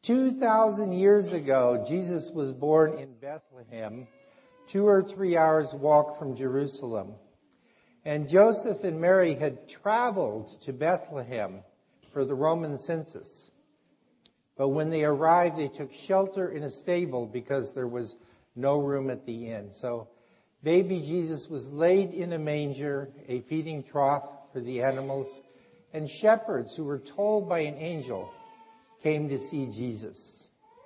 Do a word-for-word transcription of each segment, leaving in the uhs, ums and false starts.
two thousand years ago, Jesus was born in Bethlehem, two or three hours walk from Jerusalem. And Joseph and Mary had traveled to Bethlehem for the Roman census. But when they arrived, they took shelter in a stable because there was no room at the inn. So baby Jesus was laid in a manger, a feeding trough for the animals, and shepherds who were told by an angel came to see Jesus.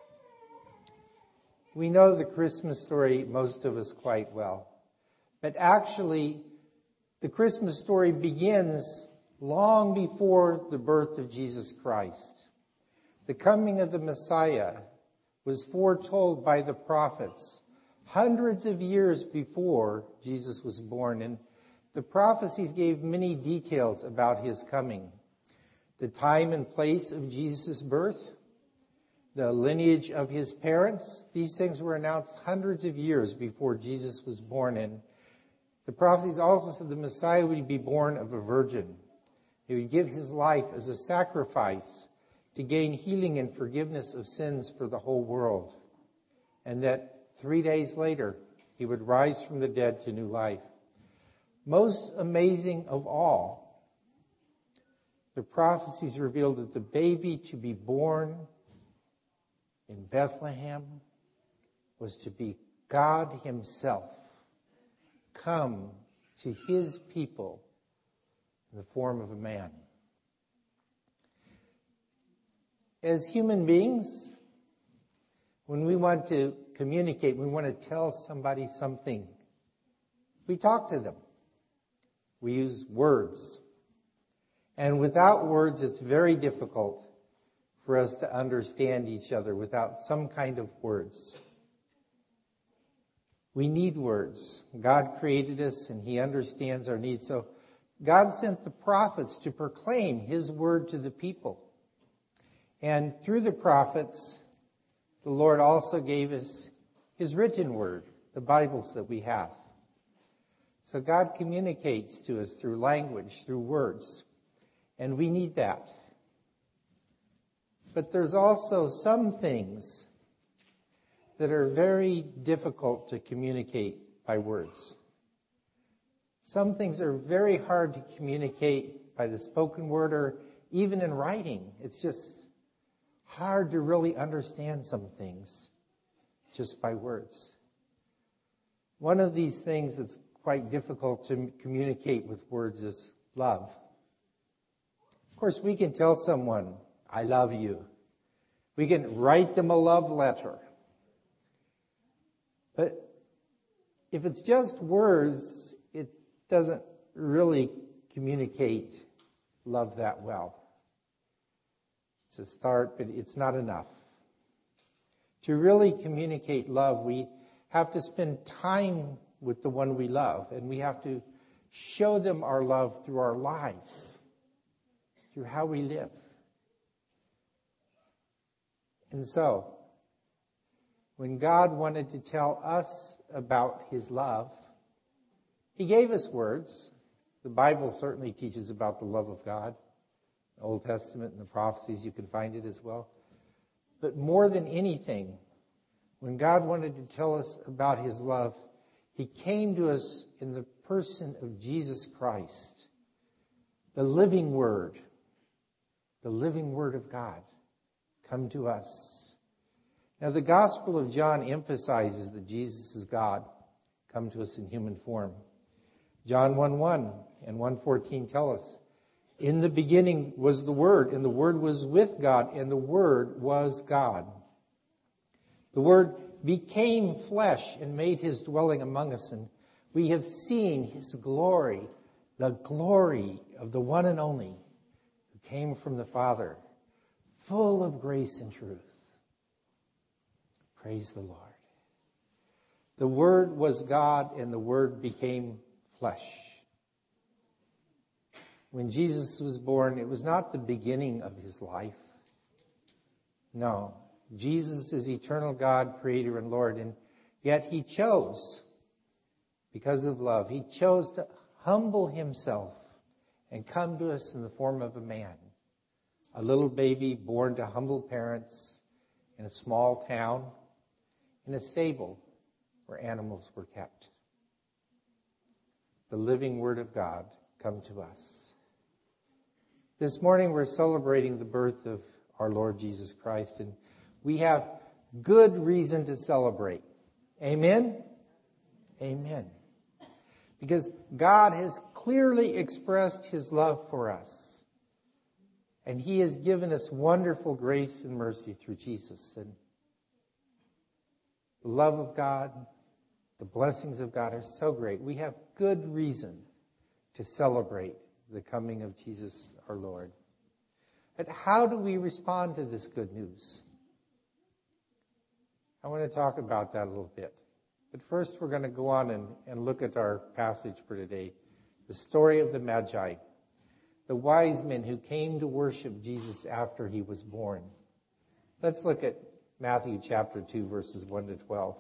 We know the Christmas story, most of us, quite well. But actually, the Christmas story begins long before the birth of Jesus Christ. The coming of the Messiah was foretold by the prophets hundreds of years before Jesus was born. And the prophecies gave many details about his coming. The time and place of Jesus' birth, the lineage of his parents. These things were announced hundreds of years before Jesus was born. And the prophecies also said the Messiah would be born of a virgin. He would give his life as a sacrifice to gain healing and forgiveness of sins for the whole world. And that three days later, he would rise from the dead to new life. Most amazing of all, the prophecies revealed that the baby to be born in Bethlehem was to be God himself, come to his people in the form of a man. As human beings, when we want to communicate, we want to tell somebody something, we talk to them. We use words. And without words, it's very difficult for us to understand each other without some kind of words. We need words. God created us and he understands our needs. So God sent the prophets to proclaim his word to the people. And through the prophets, the Lord also gave us his written word, the Bibles that we have. So God communicates to us through language, through words. And we need that. But there's also some things that are very difficult to communicate by words. Some things are very hard to communicate by the spoken word or even in writing. It's just hard to really understand some things just by words. One of these things that's quite difficult to communicate with words is love. Of course, we can tell someone, I love you. We can write them a love letter. But if it's just words, it doesn't really communicate love that well. It's a start, but it's not enough. To really communicate love, we have to spend time with the one we love, and we have to show them our love through our lives, through how we live. And so, when God wanted to tell us about his love, he gave us words. The Bible certainly teaches about the love of God. The Old Testament and the prophecies, you can find it as well. But more than anything, when God wanted to tell us about his love, he came to us in the person of Jesus Christ, the living Word, the living Word of God, come to us. Now, the Gospel of John emphasizes that Jesus is God, come to us in human form. John one one and one fourteen tell us, in the beginning was the Word, and the Word was with God, and the Word was God. The Word became flesh and made his dwelling among us, and we have seen his glory, the glory of the one and only who came from the Father, full of grace and truth. Praise the Lord. The Word was God, and the Word became flesh. When Jesus was born, it was not the beginning of his life. No. Jesus is eternal God, Creator and Lord, and yet he chose, because of love, he chose to humble himself and come to us in the form of a man. A little baby born to humble parents in a small town, in a stable where animals were kept. The living Word of God come to us. This morning we're celebrating the birth of our Lord Jesus Christ, and we have good reason to celebrate. Amen? Amen. Because God has clearly expressed His love for us. And He has given us wonderful grace and mercy through Jesus. And the love of God, the blessings of God are so great. We have good reason to celebrate the coming of Jesus our Lord. But how do we respond to this good news? I want to talk about that a little bit. But first we're going to go on and, and look at our passage for today. The story of the Magi, the wise men who came to worship Jesus after He was born. Let's look at Matthew chapter two, verses one to twelve.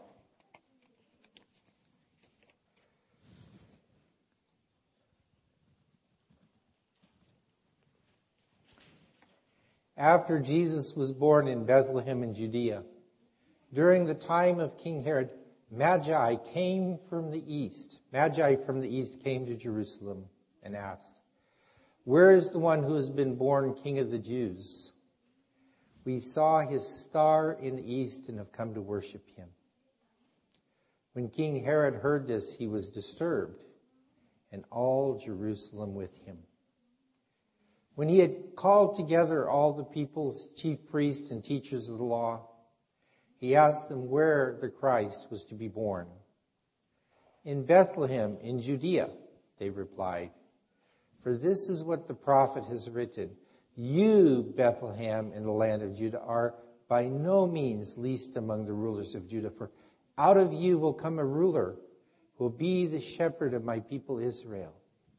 After Jesus was born in Bethlehem in Judea, during the time of King Herod, Magi came from the east. Magi from the east came to Jerusalem and asked, "Where is the one who has been born King of the Jews? We saw his star in the east and have come to worship him." When King Herod heard this, he was disturbed, and all Jerusalem with him. When he had called together all the people's chief priests and teachers of the law, he asked them where the Christ was to be born. "In Bethlehem, in Judea," they replied. "For this is what the prophet has written. You, Bethlehem, in the land of Judah, are by no means least among the rulers of Judah. For out of you will come a ruler who will be the shepherd of my people Israel."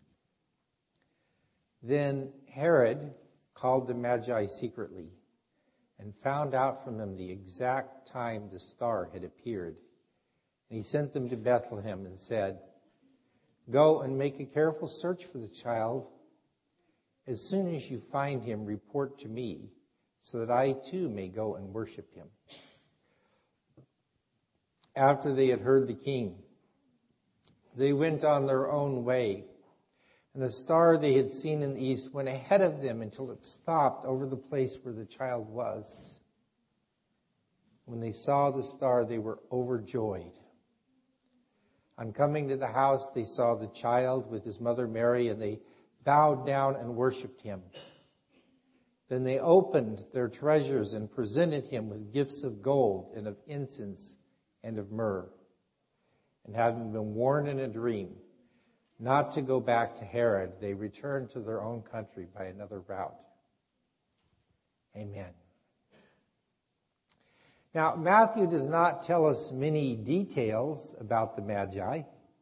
Then Herod called the Magi secretly and found out from them the exact time the star had appeared. And he sent them to Bethlehem and said, "Go and make a careful search for the child. As soon as you find him, report to me, so that I too may go and worship him." After they had heard the king, they went on their own way. And the star they had seen in the east went ahead of them until it stopped over the place where the child was. When they saw the star, they were overjoyed. On coming to the house, they saw the child with his mother Mary, and they bowed down and worshipped him. Then they opened their treasures and presented him with gifts of gold and of incense and of myrrh. And having been warned in a dream not to go back to Herod, they returned to their own country by another route. Amen. Now, Matthew does not tell us many details about the Magi,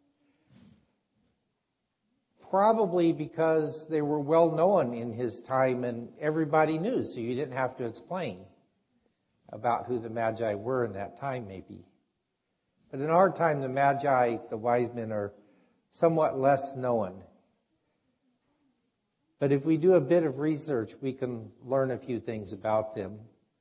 probably because they were well known in his time and everybody knew, so you didn't have to explain about who the Magi were in that time, maybe. But in our time, the Magi, the wise men, are somewhat less known. But if we do a bit of research, we can learn a few things about them.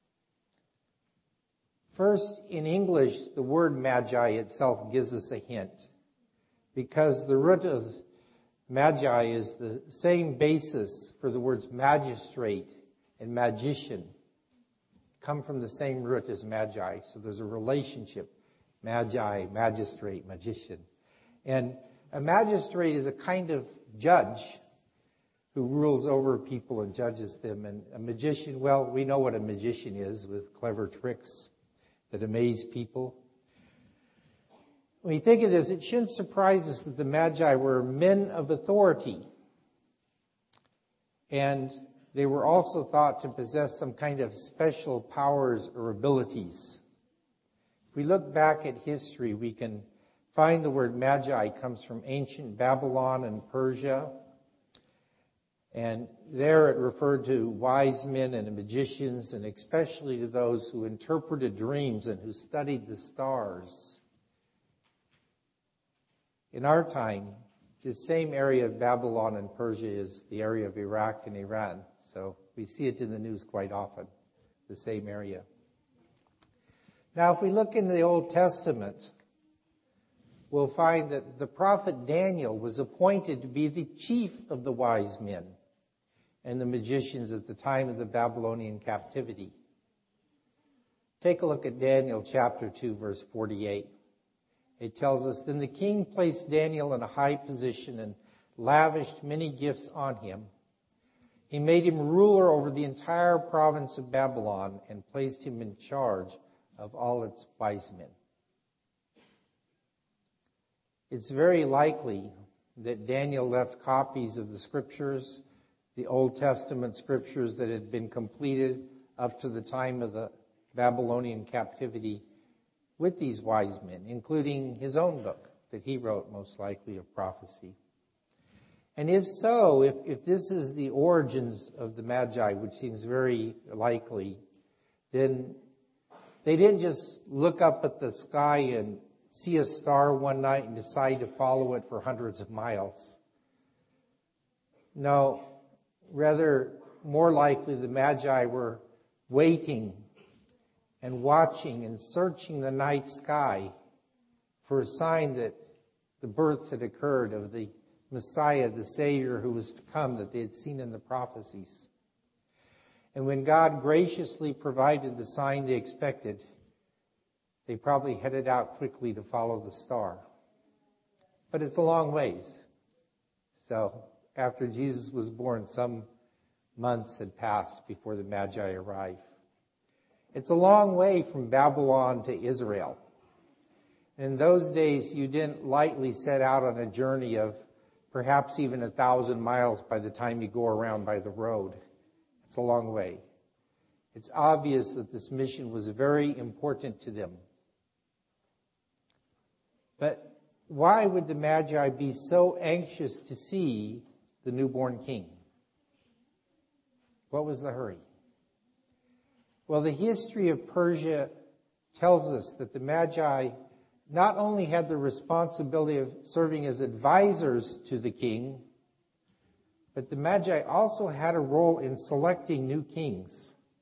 First, in English, the word magi itself gives us a hint, because the root of magi is the same basis for the words magistrate and magician, come from the same root as magi. So there's a relationship, magi, magistrate, magician. And a magistrate is a kind of judge who rules over people and judges them. And a magician, well, we know what a magician is, with clever tricks that amaze people. When you think of this, it shouldn't surprise us that the Magi were men of authority. And they were also thought to possess some kind of special powers or abilities. If we look back at history, we can find the word magi comes from ancient Babylon and Persia. And there it referred to wise men and magicians, and especially to those who interpreted dreams and who studied the stars. In our time, this same area of Babylon and Persia is the area of Iraq and Iran. So we see it in the news quite often, the same area. Now, if we look into the Old Testament, we'll find that the prophet Daniel was appointed to be the chief of the wise men and the magicians at the time of the Babylonian captivity. Take a look at Daniel chapter two, verse forty-eight. It tells us, "Then the king placed Daniel in a high position and lavished many gifts on him. He made him ruler over the entire province of Babylon and placed him in charge of all its wise men." It's very likely that Daniel left copies of the scriptures, the Old Testament scriptures that had been completed up to the time of the Babylonian captivity, with these wise men, including his own book that he wrote, most likely, of prophecy. And if so, if, if this is the origins of the Magi, which seems very likely, then they didn't just look up at the sky and see a star one night and decide to follow it for hundreds of miles. No, rather, more likely the Magi were waiting and watching and searching the night sky for a sign that the birth had occurred of the Messiah, the Savior who was to come, that they had seen in the prophecies. And when God graciously provided the sign they expected, they probably headed out quickly to follow the star. But it's a long ways. So after Jesus was born, some months had passed before the Magi arrived. It's a long way from Babylon to Israel. In those days, you didn't lightly set out on a journey of perhaps even a thousand miles by the time you go around by the road. It's a long way. It's obvious that this mission was very important to them. But why would the Magi be so anxious to see the newborn king? What was the hurry? Well, the history of Persia tells us that the Magi not only had the responsibility of serving as advisors to the king, but the Magi also had a role in selecting new kings,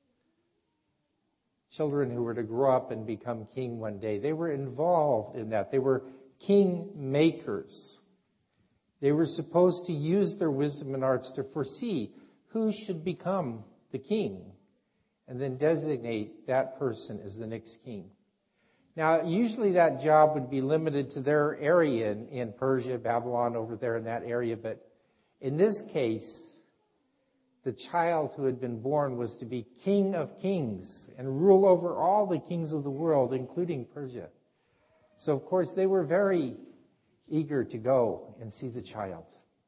children who were to grow up and become king one day. They were involved in that. They were king makers. They were supposed to use their wisdom and arts to foresee who should become the king, and then designate that person as the next king. Now, usually that job would be limited to their area in, in Persia, Babylon, over there in that area. But in this case, the child who had been born was to be king of kings and rule over all the kings of the world, including Persia. So, of course, they were very eager to go and see the child.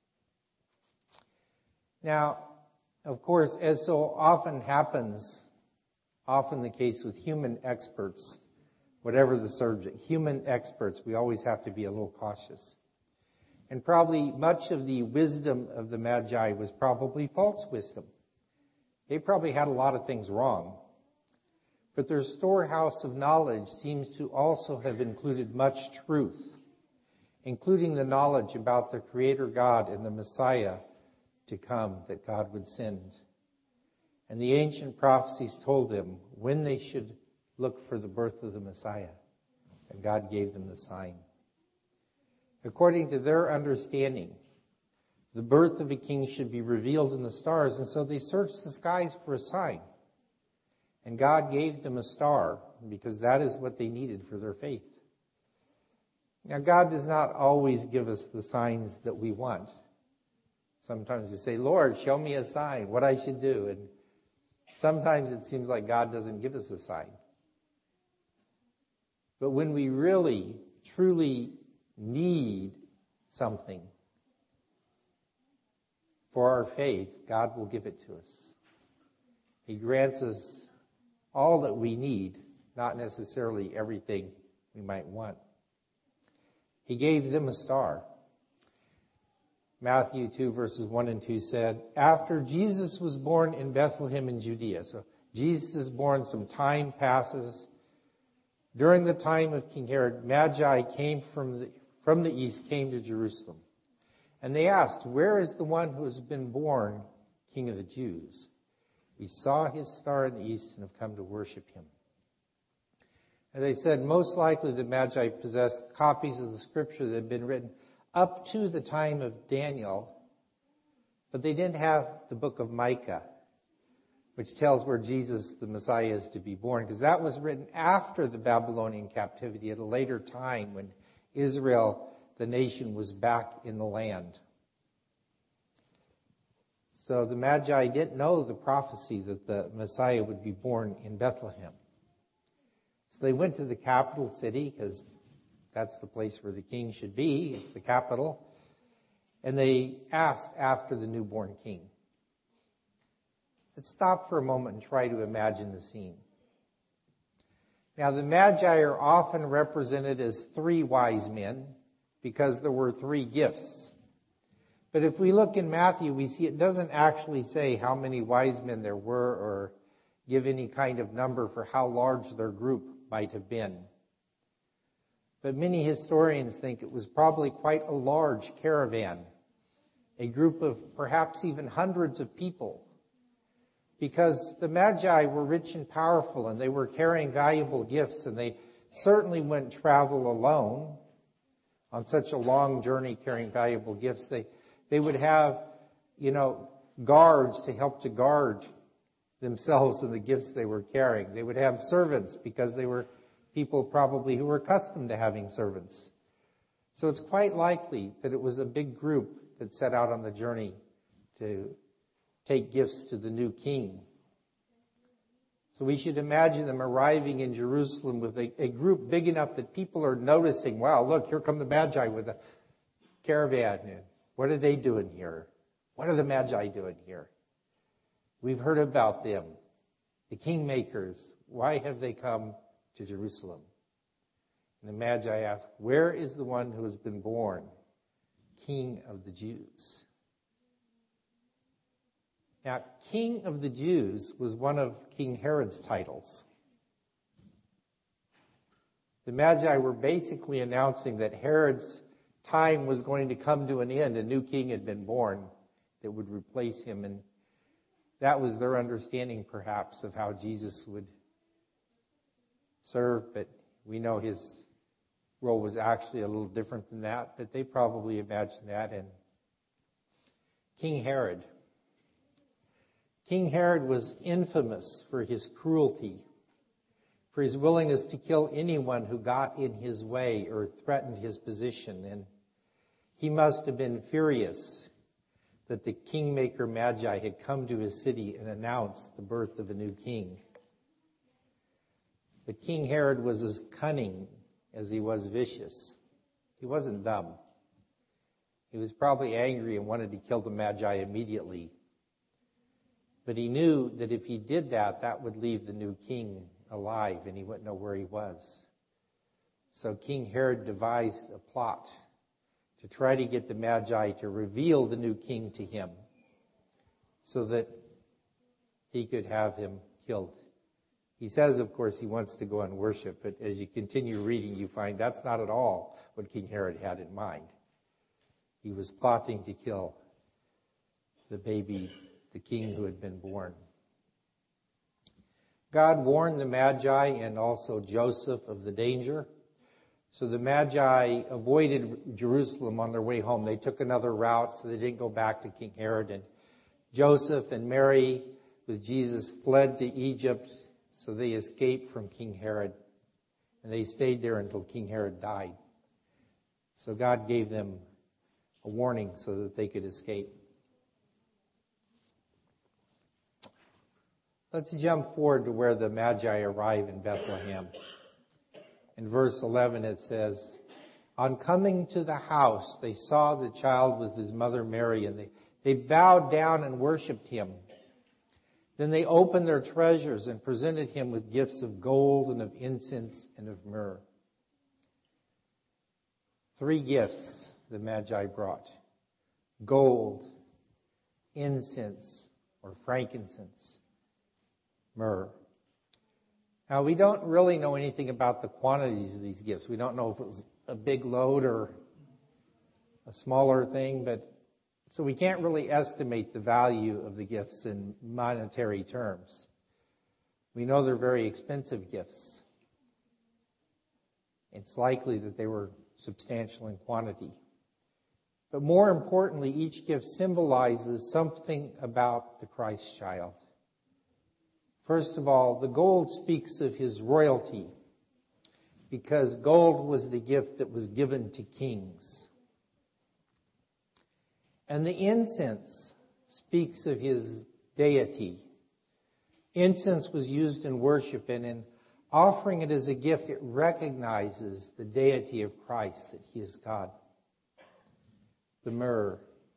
Now, of course, as so often happens, often the case with human experts, whatever the subject, human experts, we always have to be a little cautious. And probably much of the wisdom of the Magi was probably false wisdom. They probably had a lot of things wrong. But their storehouse of knowledge seems to also have included much truth, including the knowledge about the Creator God and the Messiah to come that God would send. And the ancient prophecies told them when they should look for the birth of the Messiah. And God gave them the sign. According to their understanding, the birth of a king should be revealed in the stars. And so they searched the skies for a sign. And God gave them a star because that is what they needed for their faith. Now, God does not always give us the signs that we want. Sometimes you say, Lord, show me a sign, what I should do. And sometimes it seems like God doesn't give us a sign. But when we really, truly need something for our faith, God will give it to us. He grants us all that we need, not necessarily everything we might want. He gave them a star. Matthew two, verses one and two said, after Jesus was born in Bethlehem in Judea. So Jesus is born, some time passes. During the time of King Herod, Magi came from the, from the east, came to Jerusalem. And they asked, where is the one who has been born King of the Jews? We saw his star in the east and have come to worship him. As I said, most likely the Magi possessed copies of the scripture that had been written up to the time of Daniel, but they didn't have the book of Micah, which tells where Jesus, the Messiah, is to be born, because that was written after the Babylonian captivity at a later time when Israel, the nation, was back in the land. So the Magi didn't know the prophecy that the Messiah would be born in Bethlehem. So they went to the capital city, because that's the place where the king should be. It's the capital. And they asked after the newborn king. Let's stop for a moment and try to imagine the scene. Now, the Magi are often represented as three wise men because there were three gifts. But if we look in Matthew, we see it doesn't actually say how many wise men there were or give any kind of number for how large their group might have been. But many historians think it was probably quite a large caravan, a group of perhaps even hundreds of people, because the Magi were rich and powerful and they were carrying valuable gifts, and they certainly wouldn't travel alone on such a long journey carrying valuable gifts. They They would have, you know, guards to help to guard themselves and the gifts they were carrying. They would have servants because they were people probably who were accustomed to having servants. So it's quite likely that it was a big group that set out on the journey to take gifts to the new king. So we should imagine them arriving in Jerusalem with a, a group big enough that people are noticing, wow, look, here come the Magi with a caravan. What are they doing here? What are the Magi doing here? We've heard about them, the kingmakers. Why have they come to Jerusalem? And the Magi ask, where is the one who has been born, King of the Jews? Now, King of the Jews was one of King Herod's titles. The Magi were basically announcing that Herod's time was going to come to an end. A new king had been born that would replace him. And that was their understanding, perhaps, of how Jesus would serve. But we know his role was actually a little different than that. But they probably imagined that. And King Herod. King Herod was infamous for his cruelty, for his willingness to kill anyone who got in his way or threatened his position. And he must have been furious that the kingmaker Magi had come to his city and announced the birth of a new king. But King Herod was as cunning as he was vicious. He wasn't dumb. He was probably angry and wanted to kill the Magi immediately. But he knew that if he did that, that would leave the new king alive and he wouldn't know where he was. So King Herod devised a plot to try to get the Magi to reveal the new king to him so that he could have him killed. He says, of course, he wants to go and worship, but as you continue reading, you find that's not at all what King Herod had in mind. He was plotting to kill the baby, the king who had been born. God warned the Magi and also Joseph of the danger. So the Magi avoided Jerusalem on their way home. They took another route, so they didn't go back to King Herod. And Joseph and Mary with Jesus fled to Egypt, so they escaped from King Herod. And they stayed there until King Herod died. So God gave them a warning so that they could escape. Let's jump forward to where the Magi arrive in Bethlehem. In verse eleven it says, on coming to the house, they saw the child with his mother Mary, and they, they bowed down and worshipped him. Then they opened their treasures and presented him with gifts of gold and of incense and of myrrh. Three gifts the Magi brought: gold, incense or frankincense, myrrh. Now, we don't really know anything about the quantities of these gifts. We don't know if it was a big load or a smaller thing, but so we can't really estimate the value of the gifts in monetary terms. We know they're very expensive gifts. It's likely that they were substantial in quantity. But more importantly, each gift symbolizes something about the Christ child. First of all, the gold speaks of his royalty, because gold was the gift that was given to kings. And the incense speaks of his deity. Incense was used in worship, and in offering it as a gift, it recognizes the deity of Christ, that he is God. The myrrh.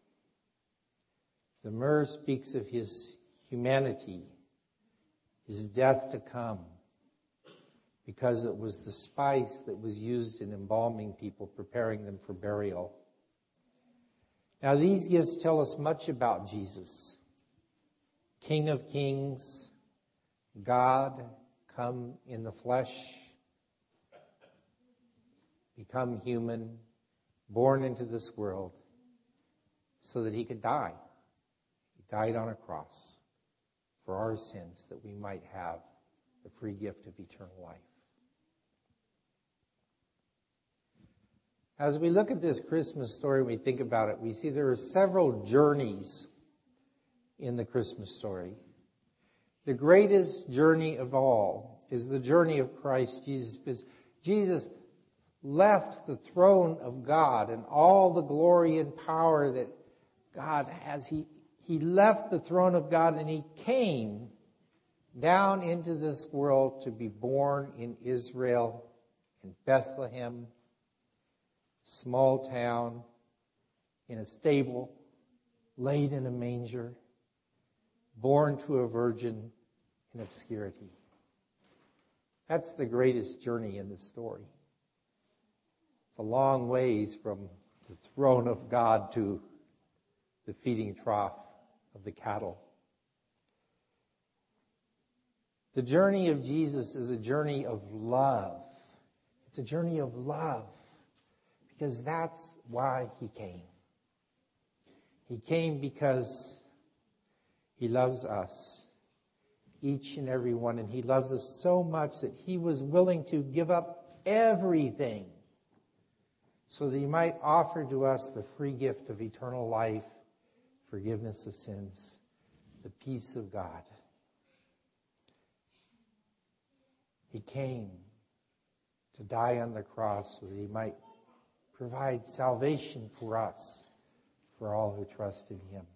The myrrh speaks of his humanity, his death to come, because it was the spice that was used in embalming people, preparing them for burial. Now, these gifts tell us much about Jesus, King of Kings, God come in the flesh, become human, born into this world, so that he could die. He died on a cross for our sins, that we might have the free gift of eternal life. As we look at this Christmas story, we think about it, we see there are several journeys in the Christmas story. The greatest journey of all is the journey of Christ Jesus, because Jesus left the throne of God and all the glory and power that God has. He, he left the throne of God and he came down into this world to be born in Israel, in Bethlehem, small town, in a stable, laid in a manger, born to a virgin in obscurity. That's the greatest journey in the story. It's a long ways from the throne of God to the feeding trough of the cattle. The journey of Jesus is a journey of love. It's a journey of love, because that's why he came. He came because he loves us, each and every one, and he loves us so much that he was willing to give up everything so that he might offer to us the free gift of eternal life, forgiveness of sins, the peace of God. He came to die on the cross so that he might provide salvation for us, for all who trust in him.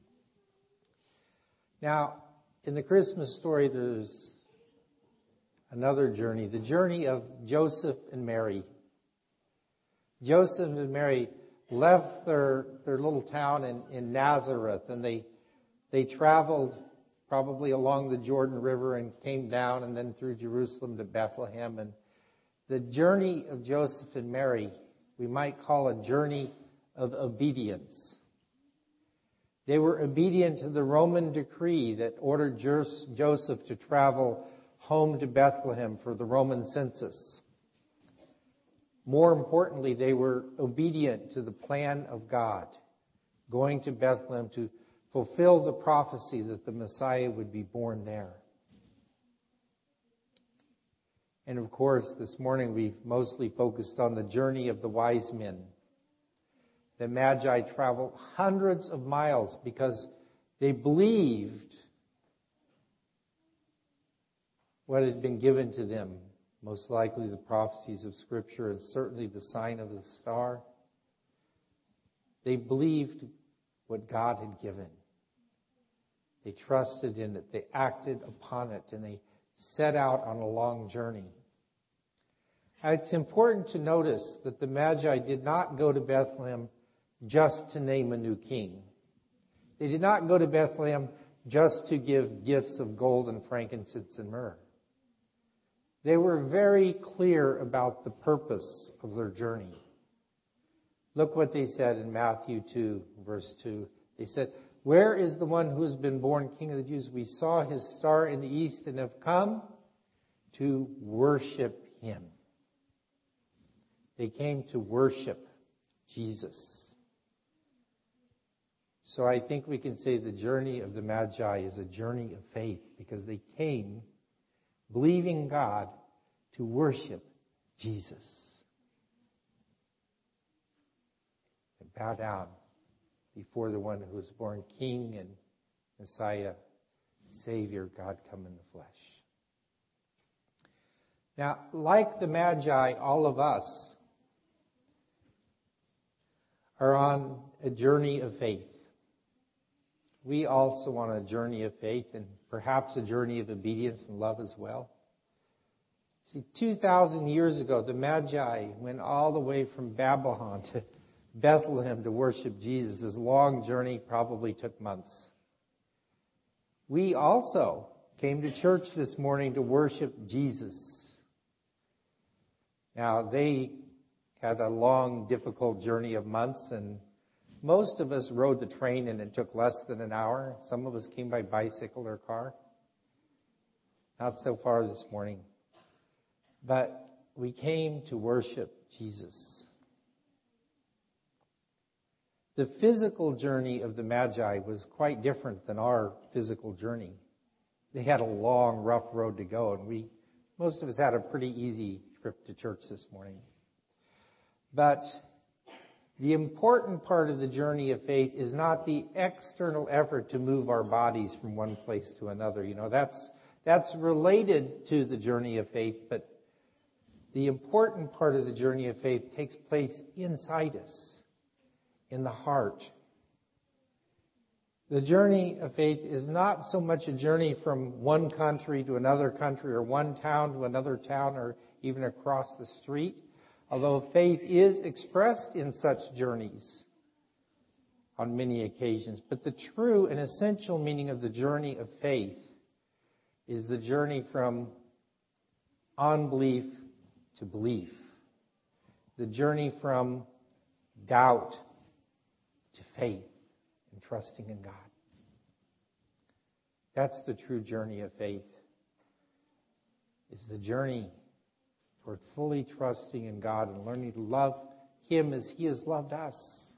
Now, in the Christmas story, there's another journey, the journey of Joseph and Mary. Joseph and Mary left their, their little town in, in Nazareth, and they they traveled probably along the Jordan River and came down and then through Jerusalem to Bethlehem. And the journey of Joseph and Mary, we might call a journey of obedience. They were obedient to the Roman decree that ordered Joseph to travel home to Bethlehem for the Roman census. More importantly, they were obedient to the plan of God, going to Bethlehem to fulfill the prophecy that the Messiah would be born there. And of course, this morning we've mostly focused on the journey of the wise men. The Magi traveled hundreds of miles because they believed what had been given to them, most likely the prophecies of Scripture and certainly the sign of the star. They believed what God had given. They trusted in it. They acted upon it, and they set out on a long journey. Now, it's important to notice that the Magi did not go to Bethlehem just to name a new king. They did not go to Bethlehem just to give gifts of gold and frankincense and myrrh. They were very clear about the purpose of their journey. Look what they said in Matthew two, verse two. They said, "Where is the one who has been born King of the Jews? We saw his star in the east and have come to worship him." They came to worship Jesus. So I think we can say the journey of the Magi is a journey of faith, because they came believing God to worship Jesus. bow down before the one who was born King and Messiah, Savior, God come in the flesh. Now, like the Magi, all of us are on a journey of faith. We also on a journey of faith and perhaps a journey of obedience and love as well. See, two thousand years ago, the Magi went all the way from Babylon to Bethlehem to worship Jesus. This long journey probably took months. We also came to church this morning to worship Jesus. Now, they had a long, difficult journey of months, and most of us rode the train and it took less than an hour. Some of us came by bicycle or car. Not so far this morning. But we came to worship Jesus. The physical journey of the Magi was quite different than our physical journey. They had a long, rough road to go, and we, most of us had a pretty easy trip to church this morning. But the important part of the journey of faith is not the external effort to move our bodies from one place to another. You know, that's that's related to the journey of faith, but the important part of the journey of faith takes place inside us, in the heart. The journey of faith is not so much a journey from one country to another country or one town to another town or even across the street, although faith is expressed in such journeys on many occasions. But the true and essential meaning of the journey of faith is the journey from unbelief to belief. The journey from doubt to faith and trusting in God. That's the true journey of faith. It's the journey toward fully trusting in God and learning to love Him as He has loved us.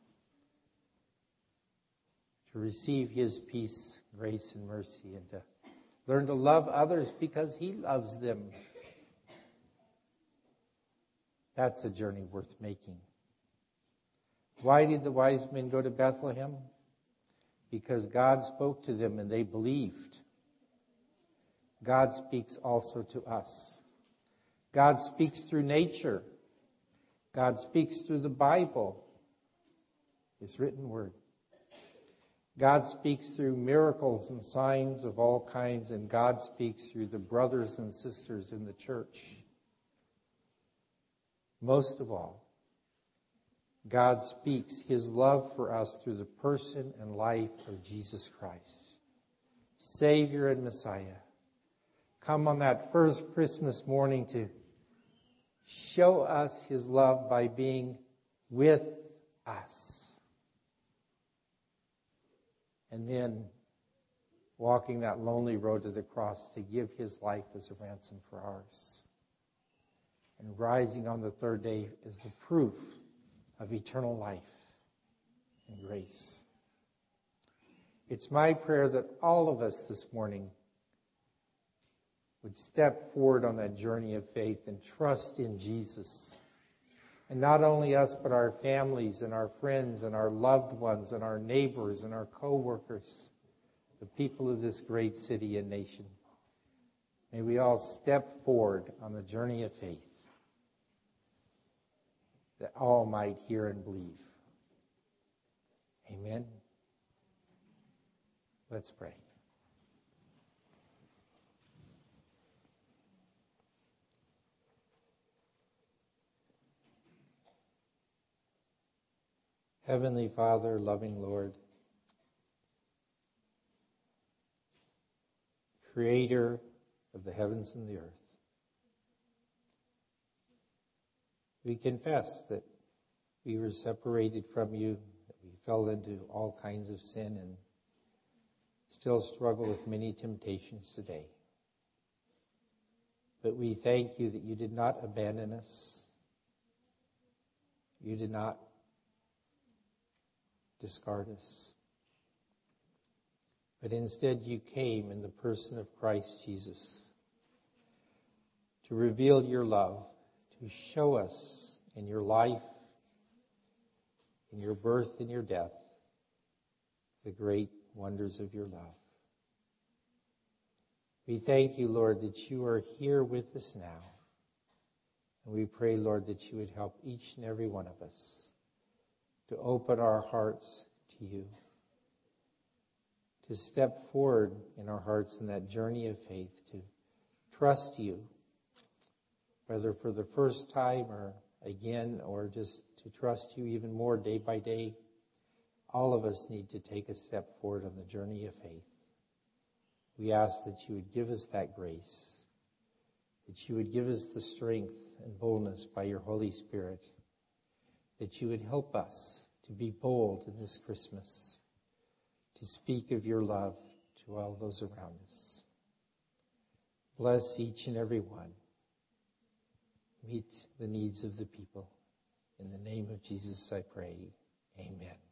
To receive His peace, grace, and mercy, and to learn to love others because He loves them. That's a journey worth making. Why did the wise men go to Bethlehem? Because God spoke to them and they believed. God speaks also to us. God speaks through nature. God speaks through the Bible, His written word. God speaks through miracles and signs of all kinds, and God speaks through the brothers and sisters in the church. Most of all, God speaks His love for us through the person and life of Jesus Christ, Savior and Messiah. Come on that first Christmas morning to show us His love by being with us. And then walking that lonely road to the cross to give His life as a ransom for ours. And rising on the third day is the proof of eternal life and grace. It's my prayer that all of us this morning would step forward on that journey of faith and trust in Jesus. And not only us, but our families and our friends and our loved ones and our neighbors and our co-workers, the people of this great city and nation. May we all step forward on the journey of faith, that all might hear and believe. Amen. Let's pray. Heavenly Father, loving Lord, Creator of the heavens and the earth, we confess that we were separated from You, that we fell into all kinds of sin and still struggle with many temptations today. But we thank You that You did not abandon us. You did not discard us. But instead You came in the person of Christ Jesus to reveal Your love, to show us in Your life, in your birth and your death, the great wonders of your love. We thank you, Lord, that you are here with us now. And we pray, Lord, that you would help each and every one of us to open our hearts to you, to step forward in our hearts in that journey of faith, to trust you, whether for the first time or again, or just to trust you even more day by day. All of us need to take a step forward on the journey of faith. We ask that you would give us that grace, that you would give us the strength and boldness by your Holy Spirit, that you would help us to be bold in this Christmas, to speak of your love to all those around us. Bless each and every one. Meet the needs of the people. In the name of Jesus I pray. Amen.